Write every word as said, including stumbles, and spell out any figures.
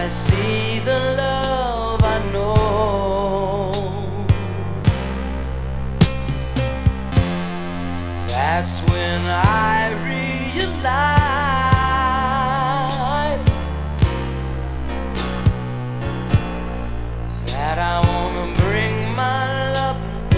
I see the love I know. That's when I realize